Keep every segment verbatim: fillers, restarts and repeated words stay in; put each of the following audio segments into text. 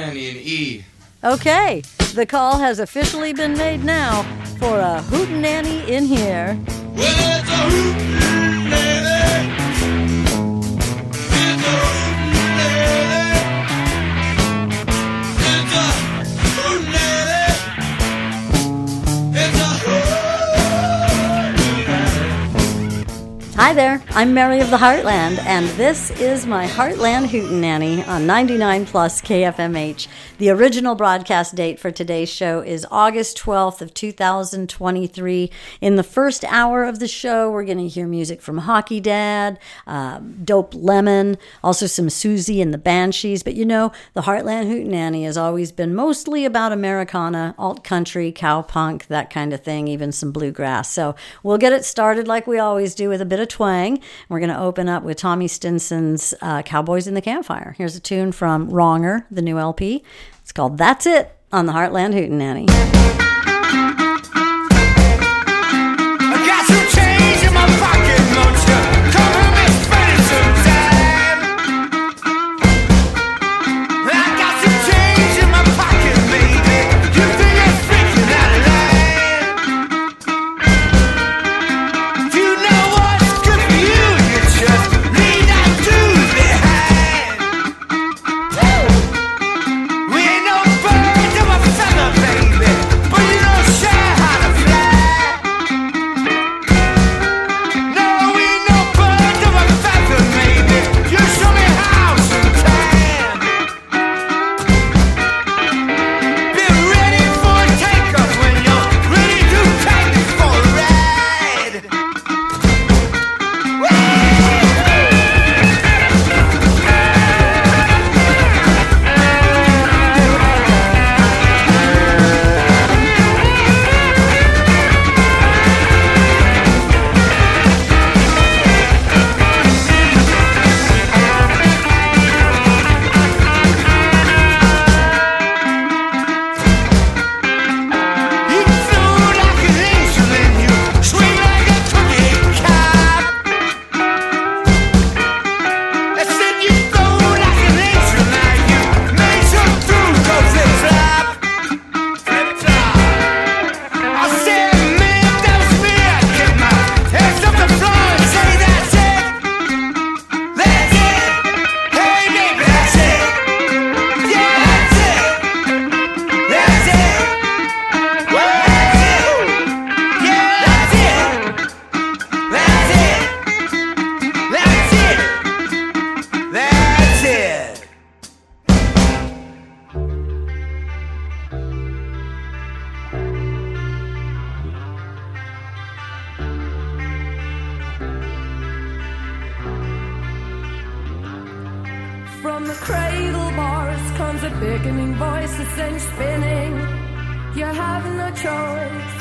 Hootenanny in E. Okay, the call has officially been made now for a Hootenanny in here. Well, it's a hootenanny. It's a hootenanny. It's a hootenanny. It's a hootenanny. Hi there, I'm Mary of the Heartland, and this is my Heartland Hootenanny on ninety-nine plus K F M H. The original broadcast date for today's show is August twelfth of two thousand twenty-three. In the first hour of the show, we're going to hear music from Hockey Dad, uh, Dope Lemon, also some Susie and the Banshees. But you know, the Heartland Hootenanny has always been mostly about Americana, alt-country, cowpunk, that kind of thing, even some bluegrass. So we'll get it started like we always do with a bit of twang. We're going to open up with Tommy Stinson's uh, Cowboys in the Campfire. Here's a tune from Wronger, the new L P. It's called That's It on the Heartland Hootenanny. I got some change in my pocket, won't you? Come and be spending some time. I got some change in my pocket, baby. You think I'm freaking out of line? You know what's good for you? You just leave that dude behind. We ain't no birds of a feather, baby, but you don't share how to fly. No, we ain't no birds of a feather, baby. You show me how sometime. Be ready for a takeoff when you're ready to take me for a ride. You flow like an angel and you swing like a cookie cup. I said you flow like an angel now you made some dude go flip flop. Flip flop. I said, man, that was me. I get my hands up the floor and say that's it. That's it. Hey, baby, that's it. Yeah, that's it. That's it. Well, that's it. Yeah, that's it. That's it. That's it. That's it. From the cradle bars comes a beckoning voice that sends you spinning. You have no choice.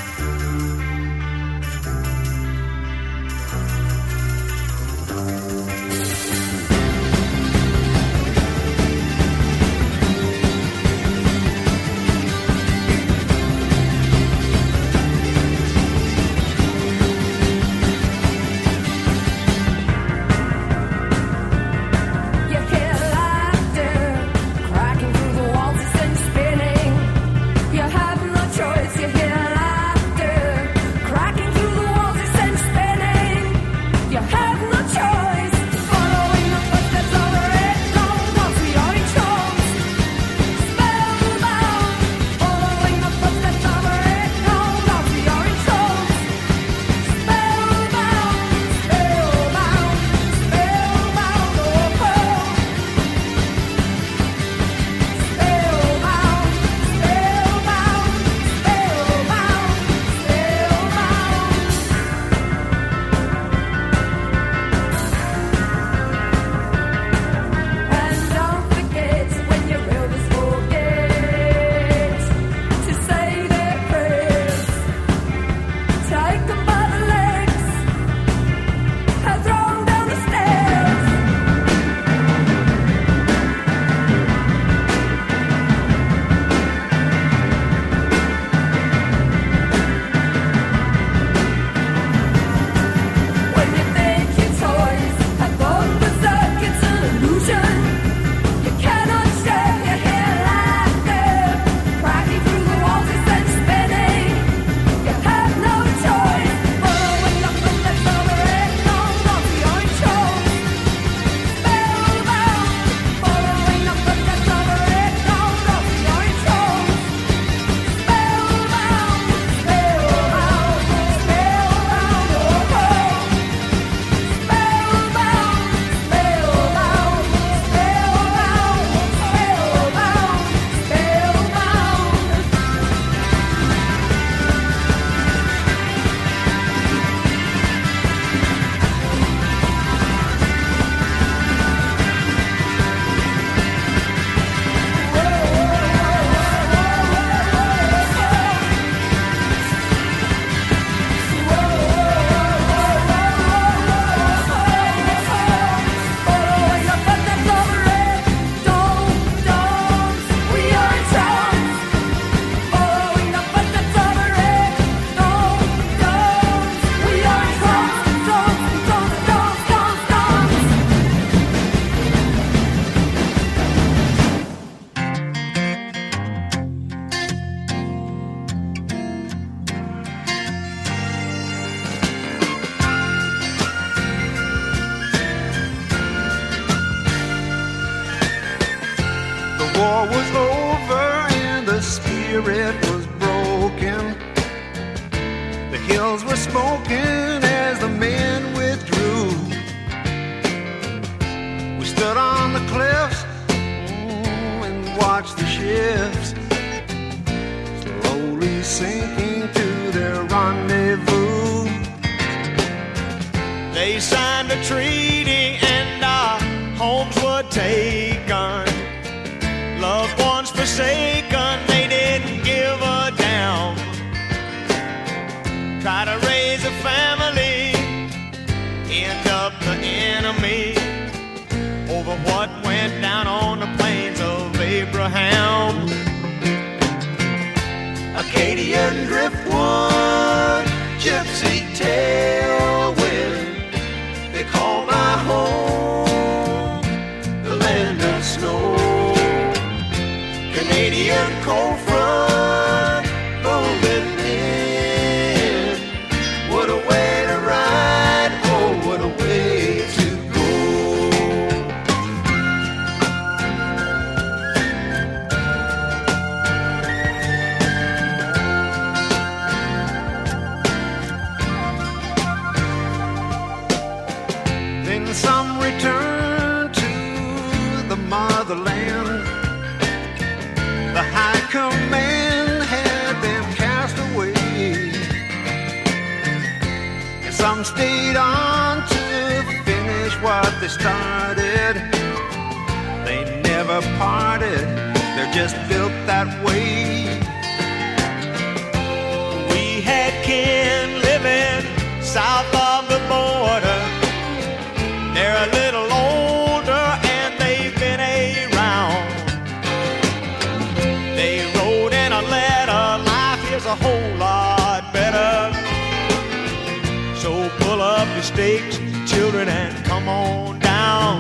You hear laughter cracking through the walls, it sends you spinning. You have no choice. You hear laughter. spirit was broken. The hills were smoking as the men withdrew. We stood on the cliffs mm, and watched the ships slowly sinking to their rendezvous. They signed a treaty and our homes were taken. Loved ones forsaken, they didn't give a damn. Try to raise a family, end up the enemy over what went down on the plains of Abraham. Acadian driftwood, gypsy tailwind, they call my home the land of snow. Canadian cold front moving in. What a way to ride, oh, what a way to go. Then some return to the motherland. The high command had them cast away, and some stayed on to finish what they started. They never parted, they're just built that way. We had kin living south of the border. They're a little older and they've been around. They wrote in a letter, life is a whole lot better. So pull up your stakes, children, and come on down.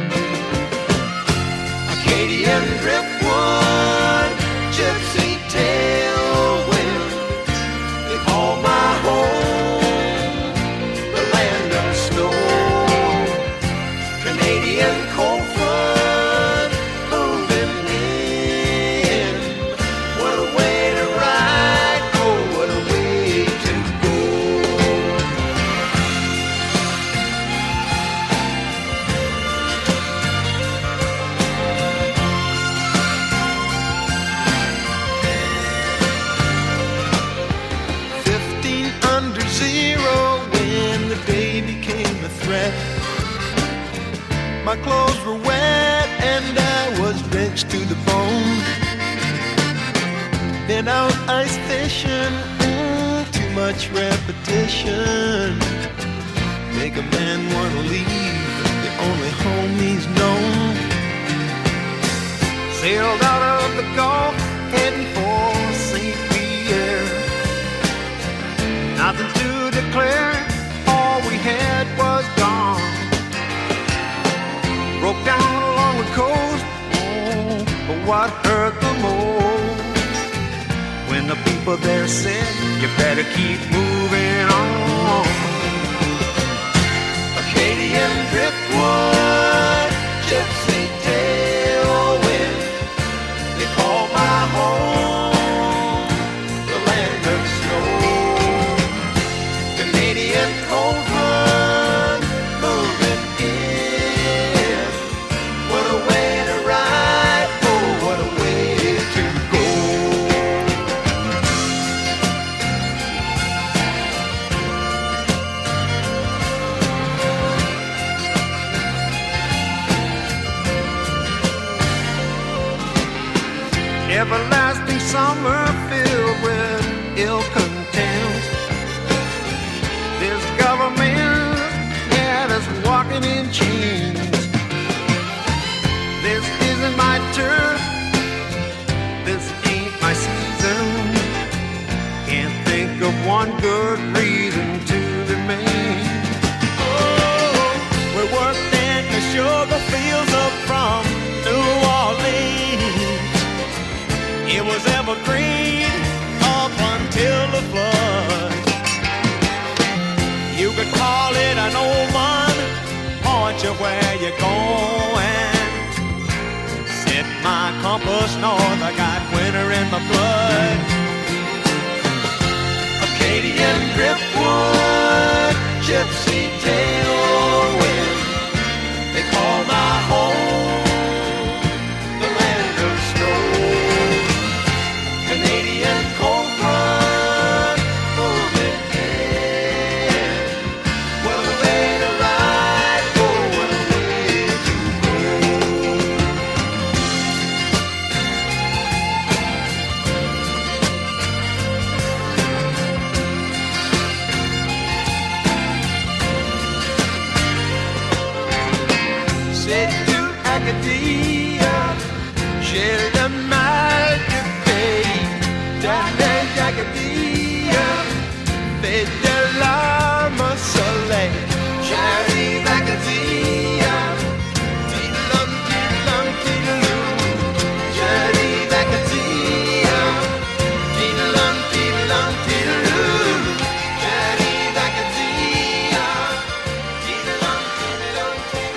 Acadian driftwood, gypsy tailwind, they call my home the land of snow. Canadian cold front moving in. What a way to ride, oh, what a way to go. Fifteen under zero when the day became a threat. My clothes were wet and I was drenched to the bone. Been out ice fishing, mm, too much repetition. Make a man wanna leave the only home he's known. Sailed out of the Gulf, heading for Saint Pierre. Nothing to declare, all we had was gone. Broke down along the coast, oh, but what hurt the most? When the people there said, you better keep moving on. Acadian driftwood, gypsy tailwind, they call my home the land of snow. Canadian cold front moving in. What a way to ride, oh, what a way to go. Everlasting summer filled with ill content. This government had us walking in chains. This isn't my turf, this ain't my season. Can't think of one good reason to remain. Oh, we worked in the sugar fields up from New Orleans. It was evergreen up until the flood. You could call it an old one, point you where you're going. Set my compass north, I got winter in in my blood. Acadian driftwood, gypsy tailwind, they call my home the land of snow. Canadian cold front, moving in. What a way to ride, oh, what a way to go. Sit to Acadia, share the mighty fate. Down there, Acadia, fed the llama soleil. Charlie Acadia, dee-lum, dee-lum, dee-loo. Charlie Acadia, dee-lum, dee-lum, dee-loo. Charlie Acadia, dee-lum, dee-lum,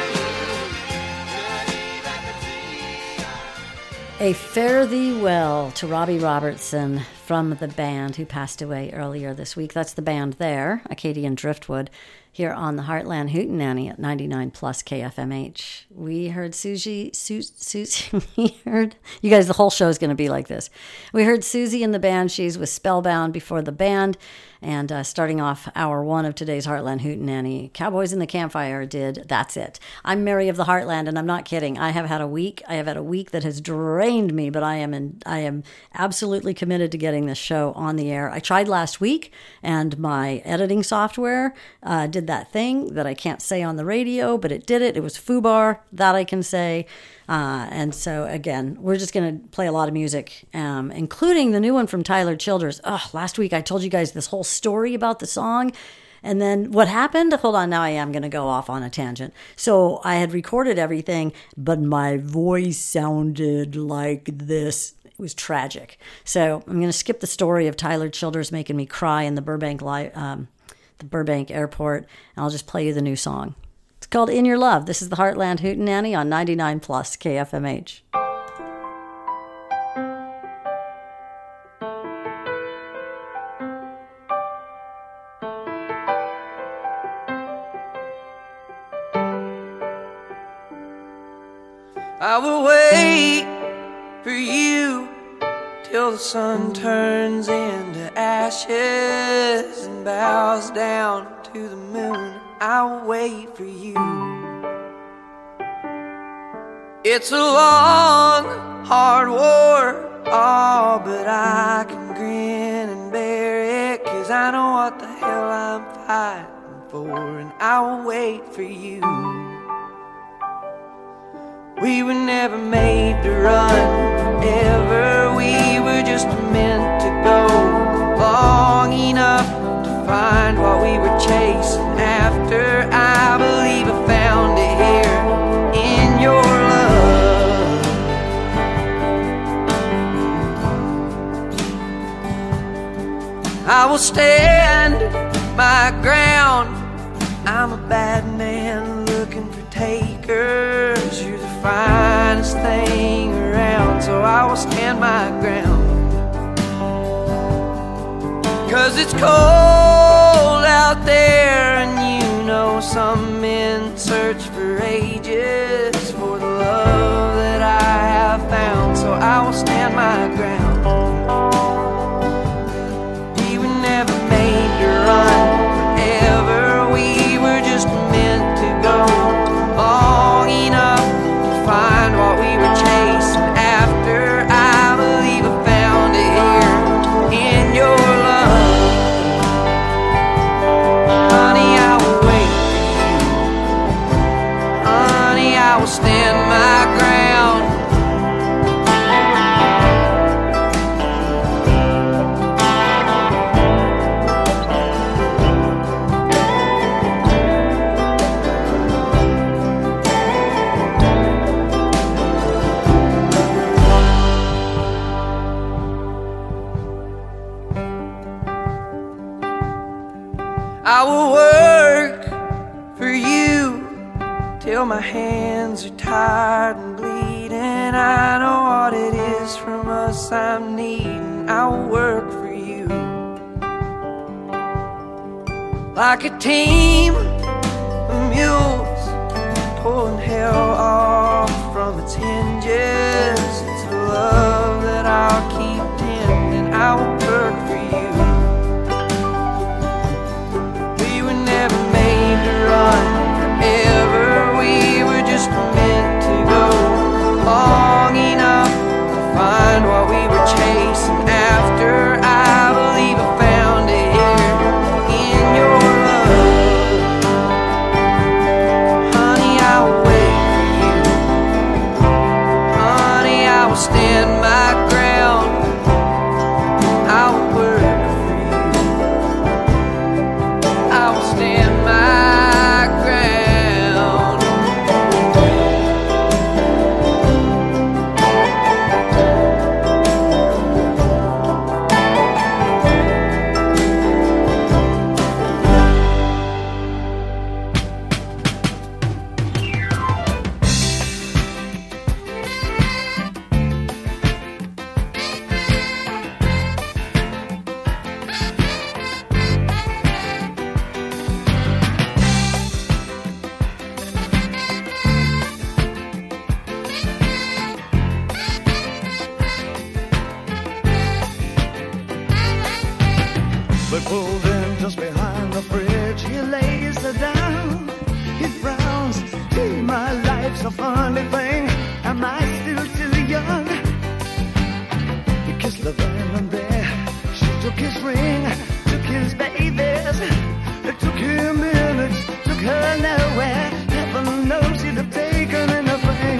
dee-loo. A Fare Thee Well to Robbie Robertson from the band who passed away earlier this week. That's the band there, Acadian Driftwood, here on the Heartland Hootenanny at ninety-nine plus K F M H. We heard Susie, Su- Susie, we heard, you guys, the whole show is going to be like this. We heard Susie and the Banshees with Spellbound before the band, and uh, starting off hour one of today's Heartland Hootenanny, Cowboys in the Campfire did That's It. I'm Mary of the Heartland, and I'm not kidding. I have had a week. I have had a week that has drained me, but I am in, I am absolutely committed to getting this show on the air. I tried last week, and my editing software uh, did that thing that I can't say on the radio, but it did it. It was FooBar, that I can say. Uh, and so, again, we're just going to play a lot of music, um, including the new one from Tyler Childers. Oh, last week I told you guys this whole story about the song. And then what happened? Hold on, now I am going to go off on a tangent. So I had recorded everything, but my voice sounded like this. It was tragic. So I'm going to skip the story of Tyler Childers making me cry in the Burbank li- um, the Burbank airport, and I'll just play you the new song. It's called In Your Love. This is the Heartland Hootenanny on ninety-nine plus K F M H. I will wait for you till the sun turns into ashes and bows down to the moon. I will wait for you. It's a long, hard war, oh, but I can grin and bear it, 'cause I know what the hell I'm fighting for, and I will wait for you. We were never made to run forever, we were just meant to go long enough to find what we were chasing after. I believe I found it here in your love. I will stand my ground. I'm a bad man looking for takers. You're the finest thing around, so I will stand my ground. 'Cause it's cold out there, and you know some men search for ages for the love that I have found, so I will stand my ground. We were never made to run forever, we were just meant to go long enough to find what we were chasing after. I believe I found it here in your love. Honey, I will wait for you. Honey, I will stand my ground. I will work for you till my hands are tired and bleeding. I know what it is from us promise I'm needing, I'll work for you. Like a team of mules pulling hell off from its hinges. It's a love that I'll keep tending, I will work for you. We were never made to run forever, we were just meant to go long enough to find what we were chasing after. I believe I found it here in your love. Honey, I will wait for you. Honey, I will stand my ground. I will work for you. I will stand my ground. They pulled in just behind the bridge. He lays her down. He frowns. Gee, my life's a funny thing. Am I still too young? He kissed her then and there. She took his ring, took his babies. It took him minutes, took her nowhere. Heaven knows he'd have taken anything.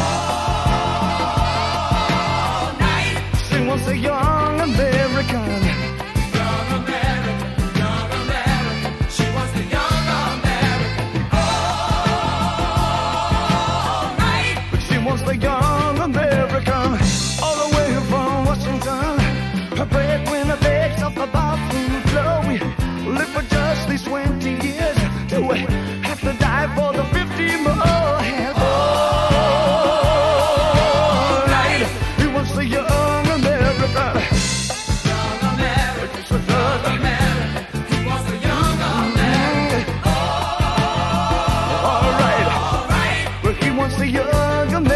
All night. She was a young American. The young American, all the way from Washington. Her breadwinner begs off the bathroom floor. We live for just these twenty years till we have to die for the fifty more. And all night, he wants the young American. Young American, young American. He wants the young American. All right, all right. Well, he wants the young American.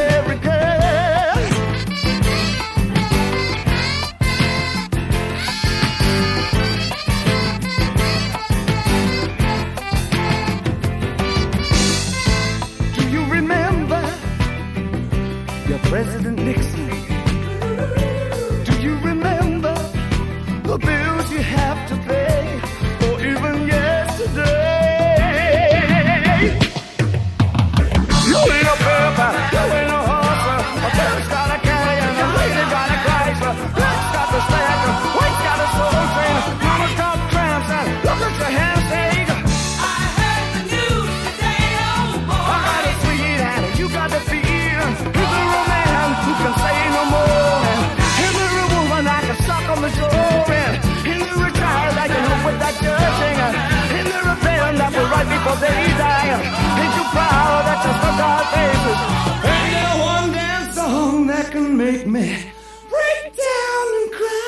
President Nixon, do you remember the bills you have to pay, or even yesterday? You ain't a pepper, you ain't a horse, a bird's got a carrier, a lady got a Chrysler, Black's got the stacker, White's got a soul train, Mama's got cramps, and look at your handshake. I heard the news today, oh boy. I got a sweet and you got the fear. Who can say no more? And every woman I can suck on the shore. And in the retired I can help with that judging. In the rebellion that will right before they die. Ain't you proud that you stuck our faces? Ain't there one damn song that can make me break down and cry?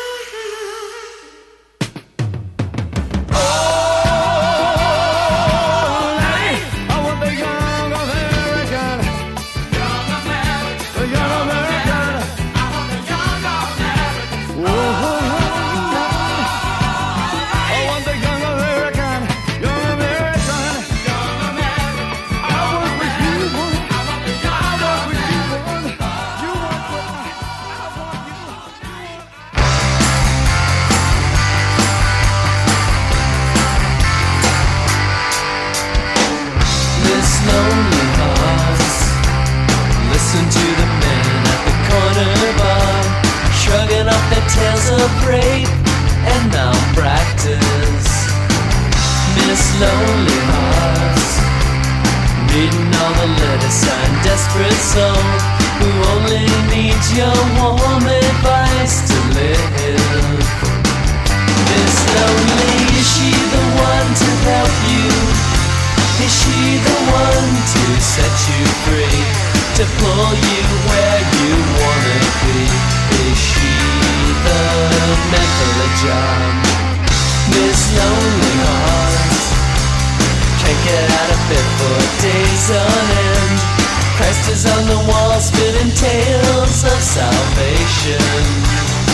Tales of rape and malpractice. Miss Lonely Hearts, reading all the letters signed desperate soul who only needs your warm advice to live. Miss Lonely, is she the one to help you? Is she the one to set you free? To pull you where you wanna be? Is she the man for the job? Miss Lonely Heart can't get out of bed for days on end. Christ is on the wall spinning tales of salvation.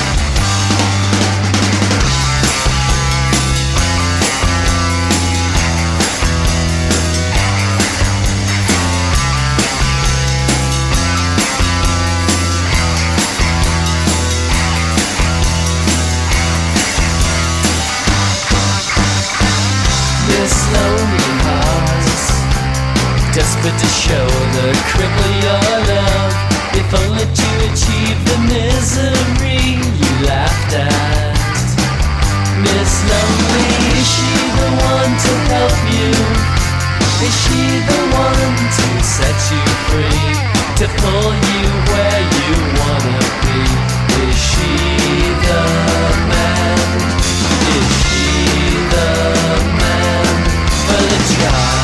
Lonely hearts, desperate to show the cripple your love, if only to achieve the misery you laughed at. Miss Lonely, is she the one to help you? Is she the one to set you free, to pull you where you wanna be? Is she the man? Is she the man for the job?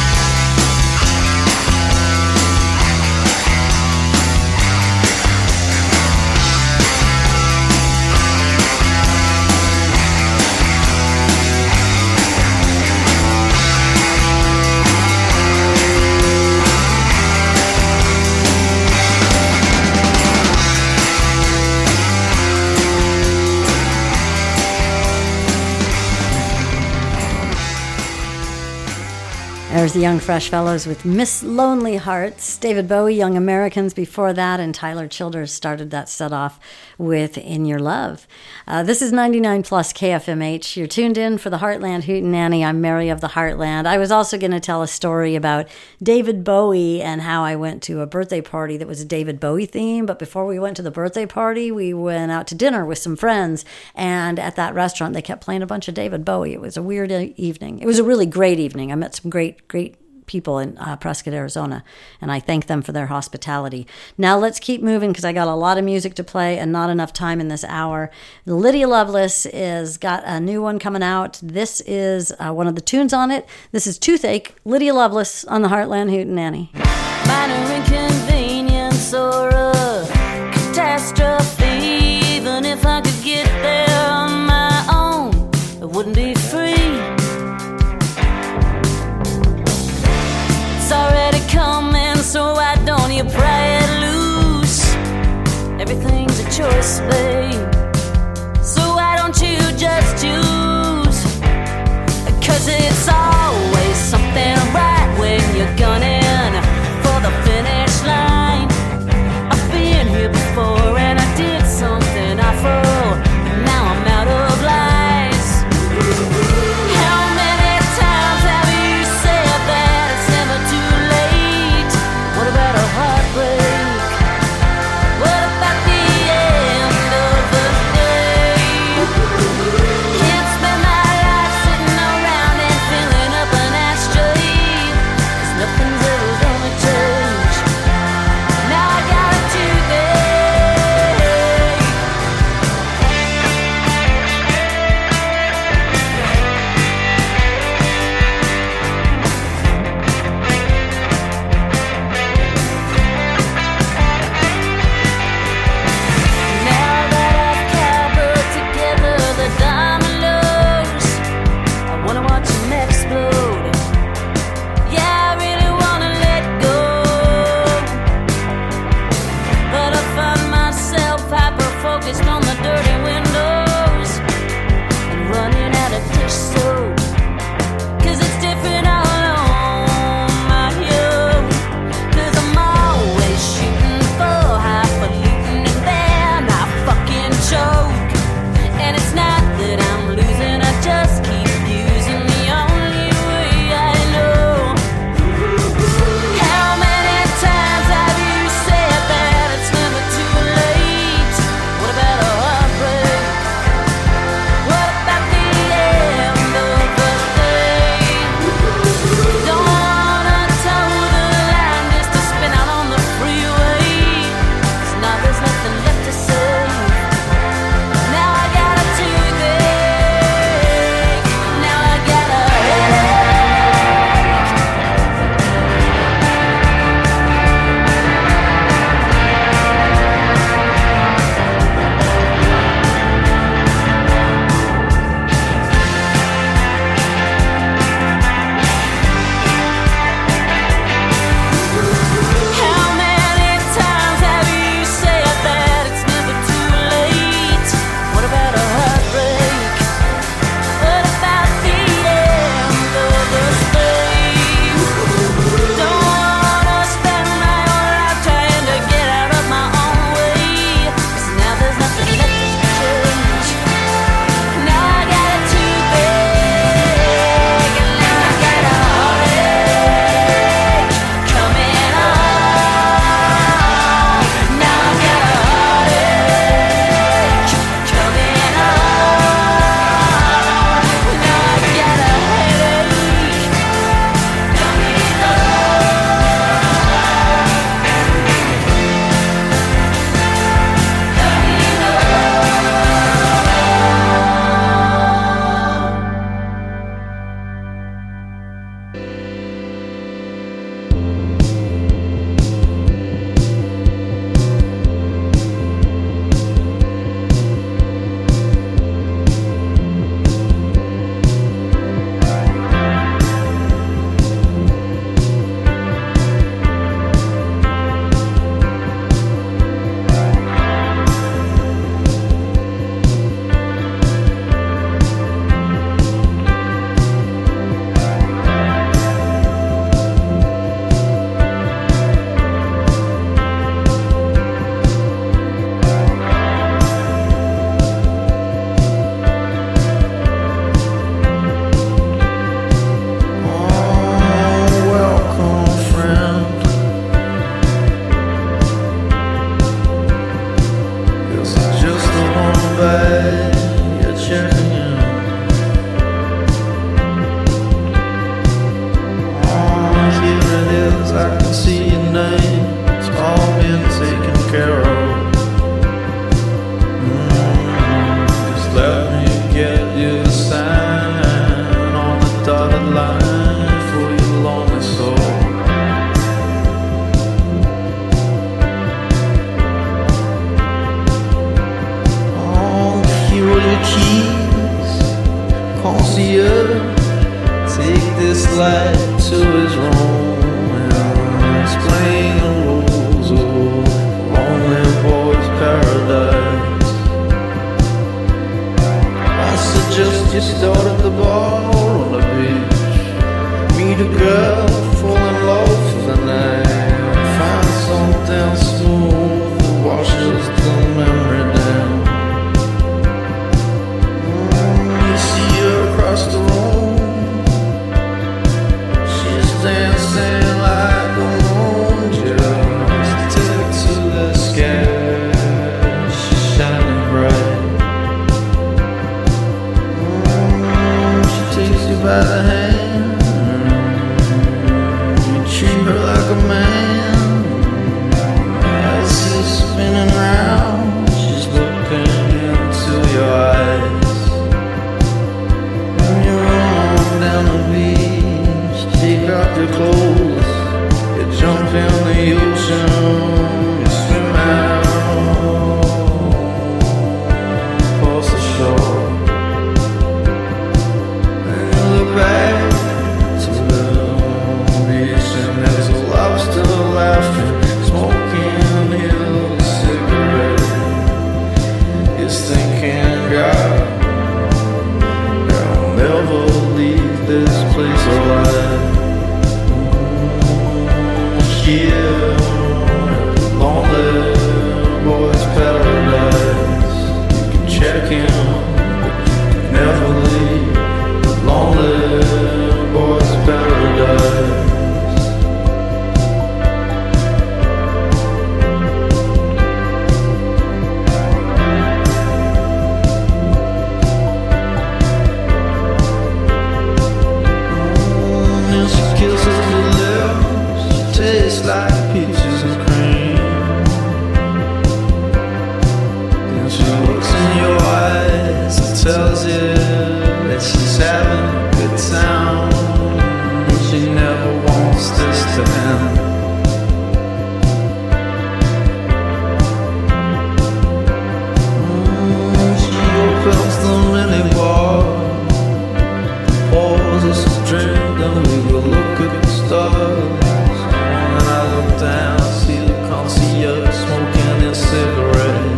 There's the Young Fresh Fellows with Miss Lonely Hearts. David Bowie, Young Americans before that, and Tyler Childers started that set off with In Your Love. Uh, this is ninety-nine plus K F M H. You're tuned in for the Heartland Hootenanny. I'm Mary of the Heartland. I was also going to tell a story about David Bowie and how I went to a birthday party that was a David Bowie theme, but before we went to the birthday party, we went out to dinner with some friends, and at that restaurant, they kept playing a bunch of David Bowie. It was a weird evening. It was a really great evening. I met some great great people in uh, Prescott, Arizona, and I thank them for their hospitality. Now let's keep moving because I got a lot of music to play and not enough time in this hour. Lydia Lovelace is got a new one coming out. This is uh, one of the tunes on it. This is Toothache, Lydia Lovelace on the Heartland Hootenanny. Minor inconvenience or a catastrophe. Even if I could get there on my own, it wouldn't be free. It's already coming, so why don't you pry it loose? Everything's a choice, babe, so why don't you just choose? 'Cause it's always something right when you're gunning for the finish line. I've been here before and I did something awful, but now I'm out of lies. How many times have you said that it's never too late? What about a heartbreak? What about the end of care of. Mm, just let me get you a sign on the dotted line for your lonely soul. Oh, here are your keys, concierge. Take this lad to his room and explain the rules of lonely boy's paradise. I suggest you start at the bar on the beach. Meet a girl, fall in love for the night. Find something smooth that washes the memory down. Mm, you see her across the room. Dancing like a moon, just take to the sky. She's shining bright. Mm, she takes you by the hand. You treat her like a man. As she's spinning round, she's looking into your eyes. When you run down the beach, take off your clothes, you jump in the ocean, you swim out across the shore. And you look back to the beach and there's a lobster laughing, smoking his cigarette. He's thinking, God, I'll never leave this place alive. Here, lonely boy's paradise. You can check in, but you can never leave. Lonely boy's paradise. Mm, and she kisses your lips. Tastes like peaches and cream. Then she looks in your eyes and tells you that she's having a good time, and she never wants this to end. Mm, she opens the minibar, pours us a drink, and we will look at the stars. Down, see the concierge smoking his cigarette.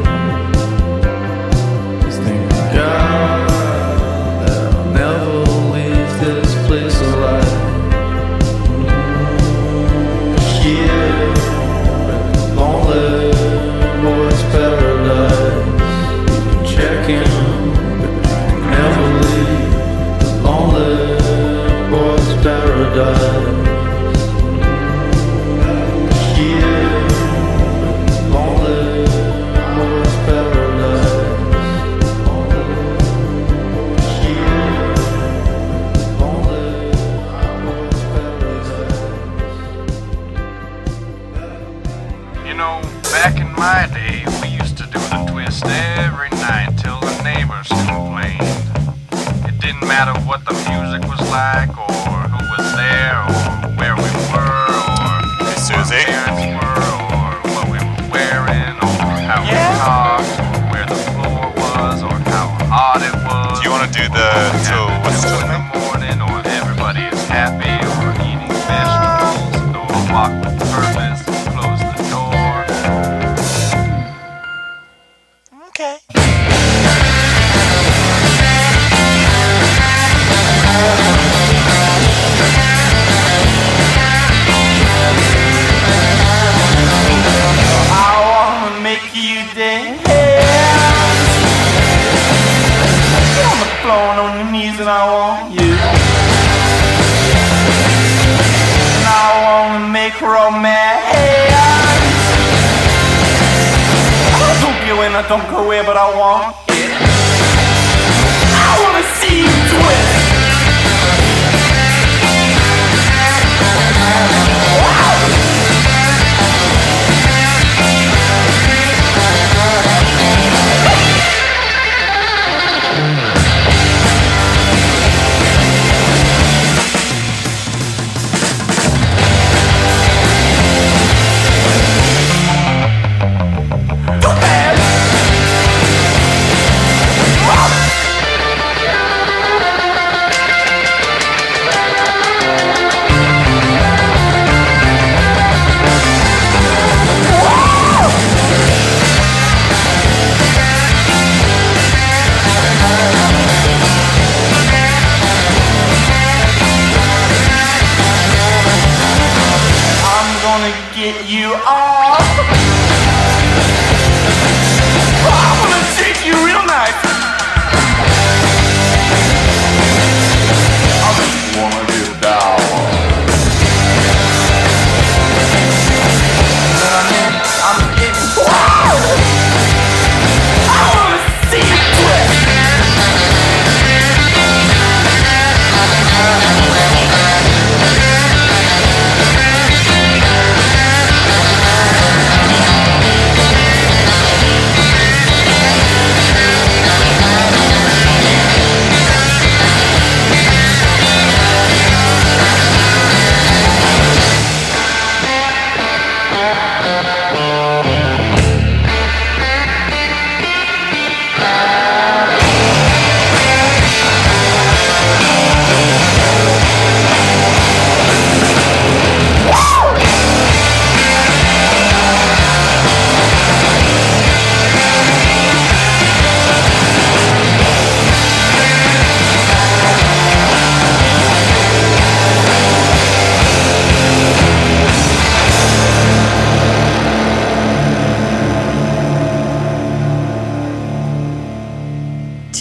He's thinking, God, I'll never leave this place alive. Mm, here, lonely boy's paradise. You can check in, but you can never leave the lonely boy's paradise. My day, we used to do the twist every night till the neighbors complained. It didn't matter what the music was like, or who was there, or where we were, or hey, Susie. What our parents were, or what we were wearing, or how yeah. we talked, or where the floor was, or how hot it was. Do you want to do the till what's the in the morning, or everybody is happy, or eating vegetables, or walk with purpose, close the door. Okay. I wanna make you dance. Get on the floor and on your knees and I want you. And I wanna make romance. I don't go in, I don't go away, but I want it. I wanna see you twist. Wow.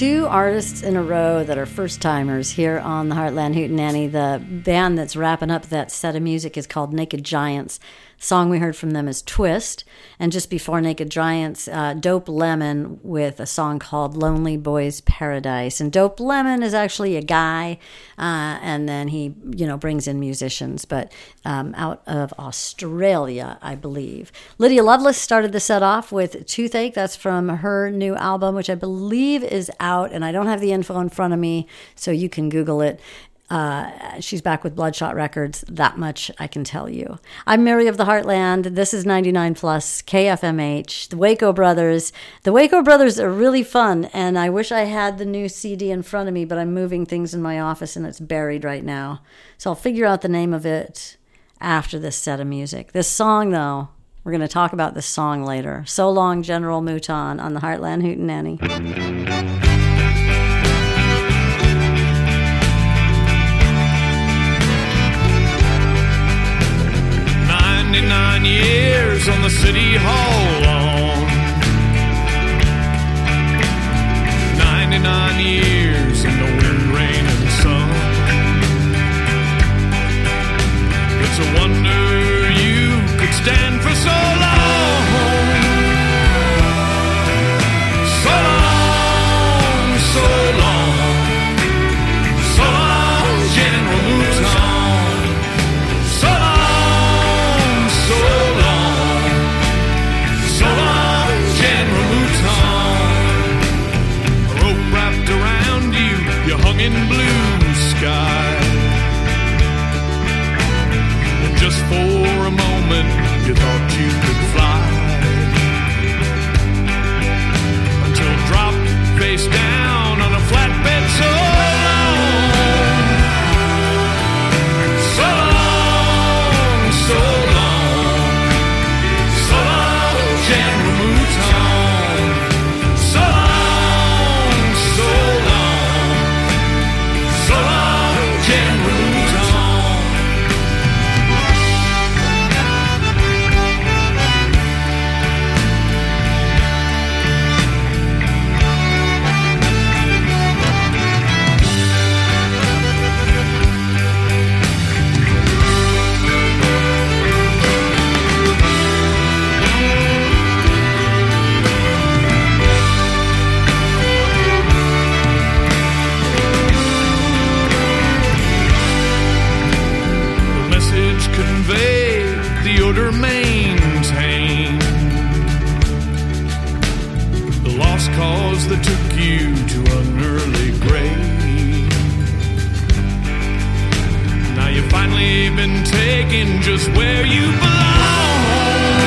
two artists in a row that are first-timers here on the Heartland Hootenanny. The band that's wrapping up that set of music is called Naked Giants. The song we heard from them is Twist. And just before Naked Giants, uh, Dope Lemon with a song called Lonely Boy's Paradise. And Dope Lemon is actually a guy, uh, and then he, you know, brings in musicians, but um, out of Australia, I believe. Lydia Lovelace started the set off with Toothache. That's from her new album, which I believe is out, and I don't have the info in front of me, so you can Google it. Uh, she's back with Bloodshot Records. That much I can tell you. I'm Mary of the Heartland. This is ninety-nine plus K F M H. The Waco Brothers. The Waco Brothers are really fun, and I wish I had the new C D in front of me, but I'm moving things in my office, and it's buried right now. So I'll figure out the name of it after this set of music. This song, though, we're going to talk about this song later. So Long, General Mouton on the Heartland Hootenanny. ninety-nine years on the city hall lawn. ninety-nine years in the wind, rain, and sun. It's a wonder you could stand for so long. So long, so long. So long, General Mouton. In blue sky, and just for a moment you thought you could fly, until dropped face down on a flatbed so long, so long, so long, so long, General Mouton, so long, so long. The odor maintain the lost cause that took you to an early grave. Now you've finally been taken just where you belong.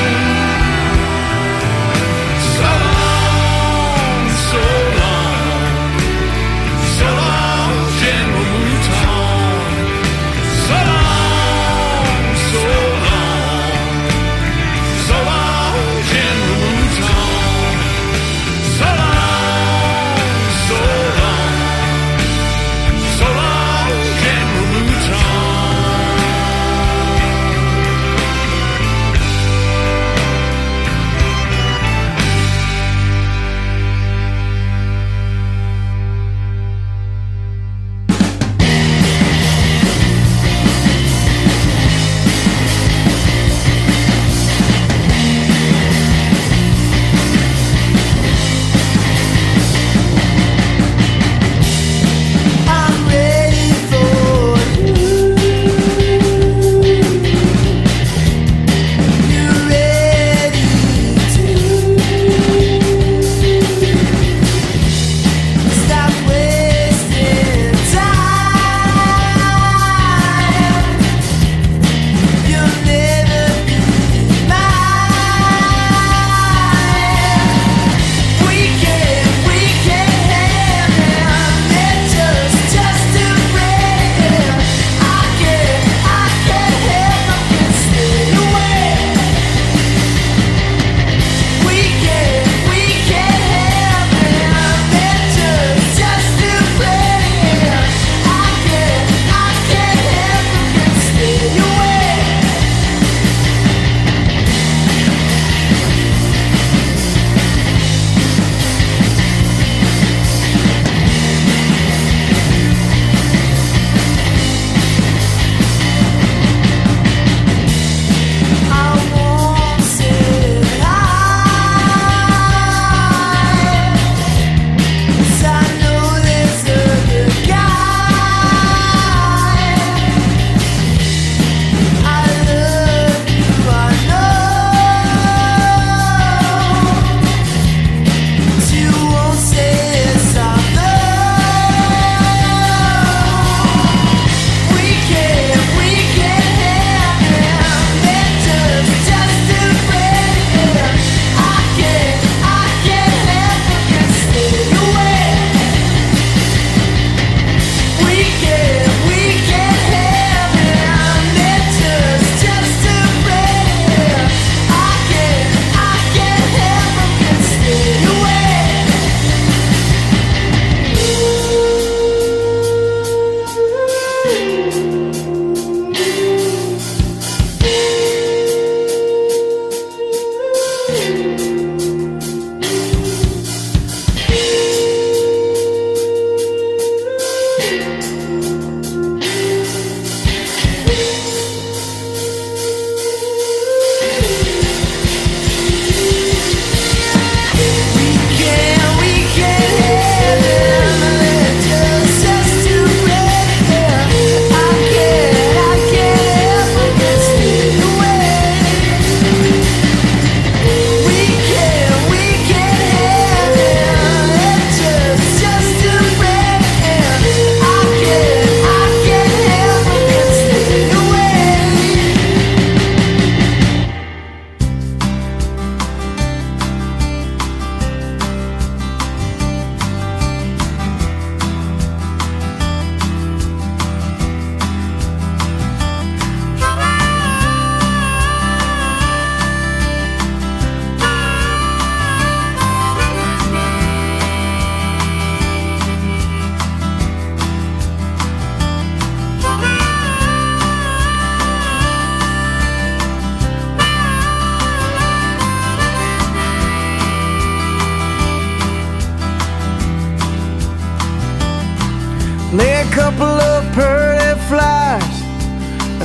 So long, so long, so long, General Mouton. So long, so long. So long, General Mouton. So long, so long. So long, General Mouton.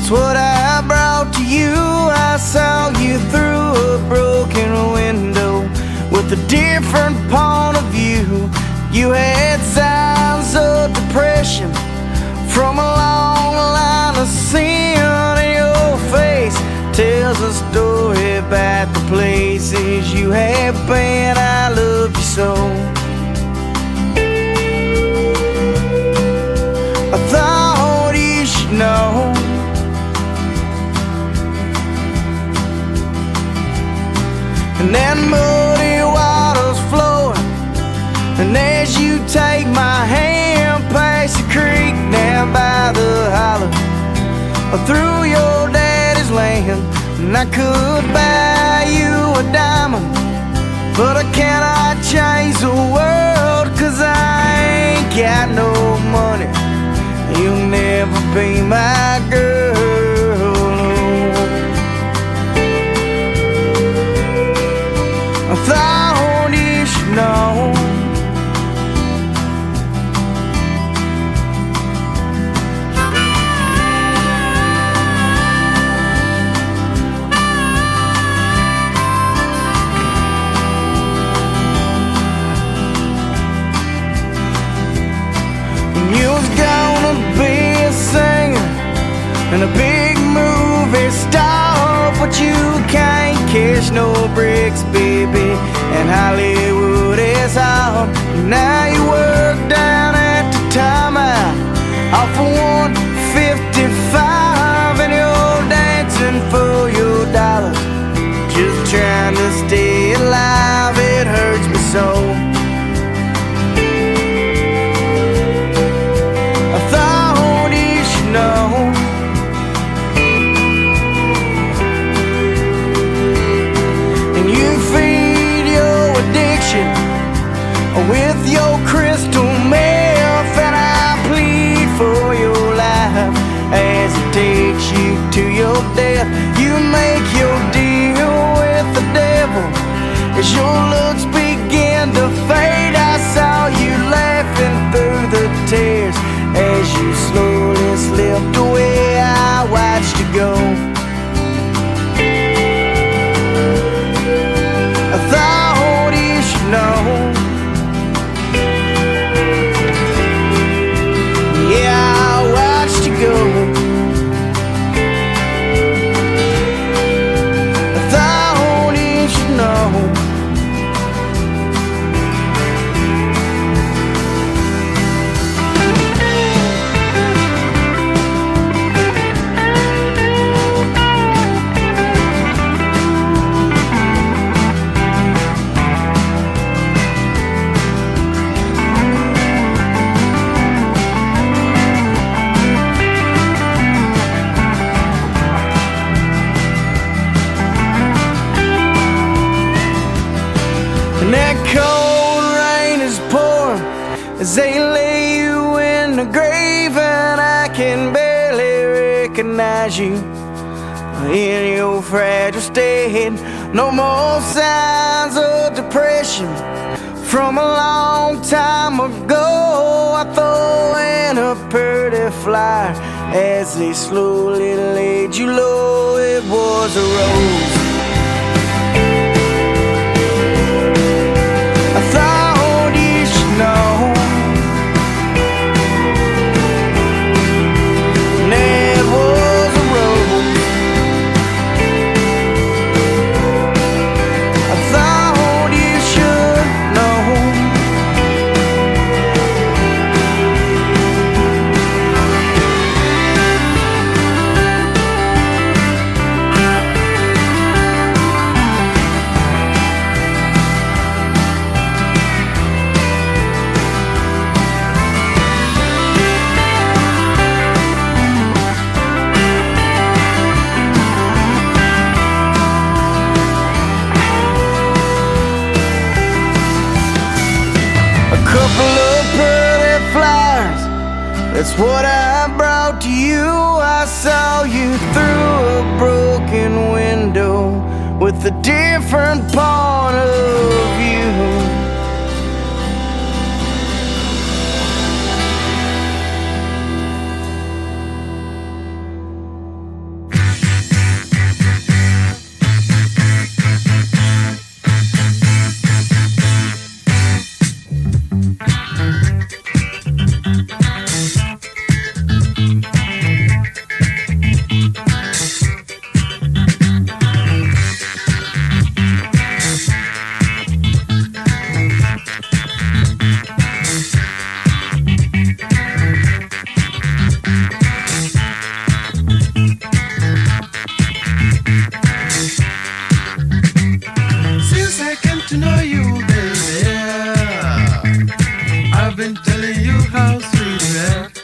That's what I brought to you. I saw you through a broken window with a different point of view. You had signs of depression from a long line of sin, and your face tells a story about the places you have been. I love you so. I thought you should know. And that muddy water's flowing, and as you take my hand past the creek down by the hollow, through your daddy's land, and I could buy you a diamond, but I cannot change the world, 'cause I ain't got no money. You'll never be my girl. I thought you should know. You was gonna be a singer and a big movie star, but you can't cash no bricks, baby, and Hollywood is hard. Now you work down at the timeout off of one fifty-five, and you're dancing for your dollars, just trying to stay alive. It hurts me so. No. And you feed your addiction with your crystal meth, and I plead for your life as it takes you to your death. You make your deal with the devil as your looks begin to fade. I saw you laughing through the tears as you slowly slipped away. I watched you go. I thought you should know. Yeah, I watched you go. I thought you should know. And that cold rain is pouring as they lay you in the grave, and I can barely recognize you in your fragile state. No more signs of depression from a long time ago. I throw in a pretty flyer as they slowly laid you low. It was a rose. I thought you should know. And it was a rose. I thought you should know. Couple of pretty flowers, that's what I brought to you. I saw you through a broken window with a different point of view. know you, baby. I've been telling you how sweet you act.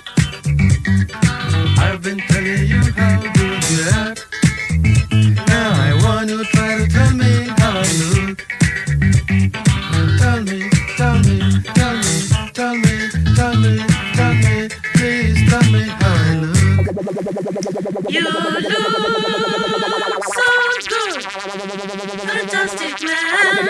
I've been telling you how good you act. Now I want you to try to tell me how I look. Tell me, tell me, tell me, tell me, tell me, tell me, please tell me how I look. You look so good, fantastic man.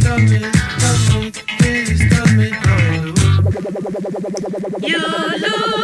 You look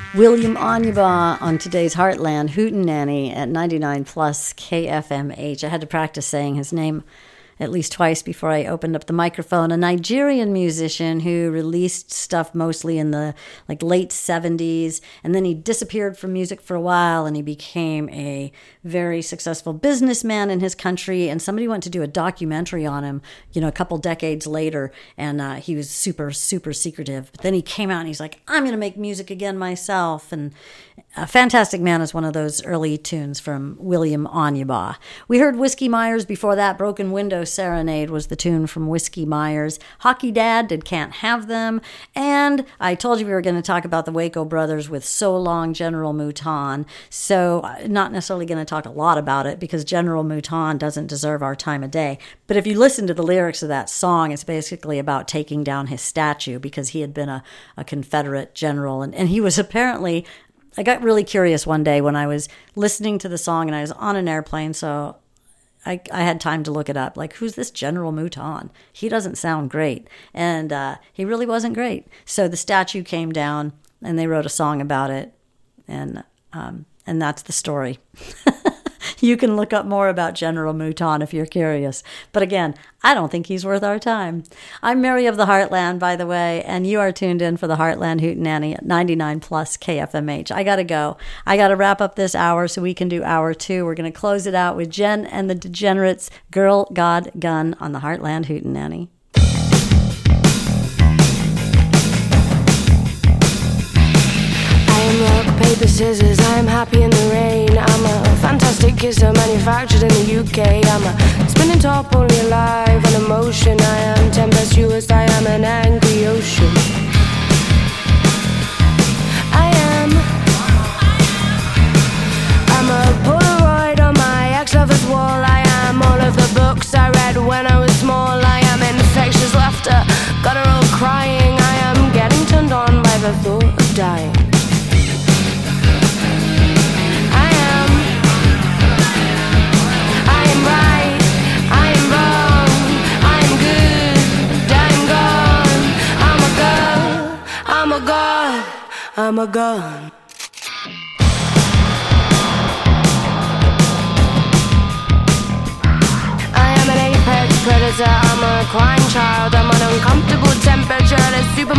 William Onyeabor on today's Heartland Hootenanny at ninety-nine plus K F M H. I had to practice saying his name at least twice before I opened up the microphone. A Nigerian musician who released stuff mostly in the like late seventies, and then he disappeared from music for a while, and he became a very successful businessman in his country, and somebody went to do a documentary on him, you know, a couple decades later, and uh, he was super, super secretive. But then he came out and he's like, I'm going to make music again myself, and A Fantastic Man is one of those early tunes from William Onyeabor. We heard Whiskey Myers before that. Broken Window Serenade was the tune from Whiskey Myers. Hockey Dad did Can't Have Them. And I told you we were going to talk about the Waco Brothers with So Long, General Mouton. So not necessarily going to talk a lot about it because General Mouton doesn't deserve our time of day. But if you listen to the lyrics of that song, it's basically about taking down his statue because he had been a, a Confederate general. And, and he was apparently... I got really curious one day when I was listening to the song and I was on an airplane, so I, I had time to look it up. Like, who's this General Mouton? He doesn't sound great. And uh, he really wasn't great. So the statue came down and they wrote a song about it. And um, and that's the story. You can look up more about General Mouton if you're curious. But again, I don't think he's worth our time. I'm Mary of the Heartland, by the way, and you are tuned in for the Heartland Hootenanny at ninety-nine plus K F M H. I got to go. I got to wrap up this hour so we can do hour two. We're going to close it out with Jen and the Degenerates, Girl, God, Gun on the Heartland Hootenanny. I am rock, paper, scissors, I am happy in the rain. I'm a fantastic kisser manufactured in the U K. I'm a spinning top, only alive on emotion. I am tempestuous, I am an angry ocean. I am I'm a Polaroid on my ex-lover's wall. I am all of the books I read when I was small. I am infectious laughter, guttural crying. I am getting turned on by the thought of dying. I'm a gun. I am an apex predator. I'm a crime child. I'm an uncomfortable temperature. A super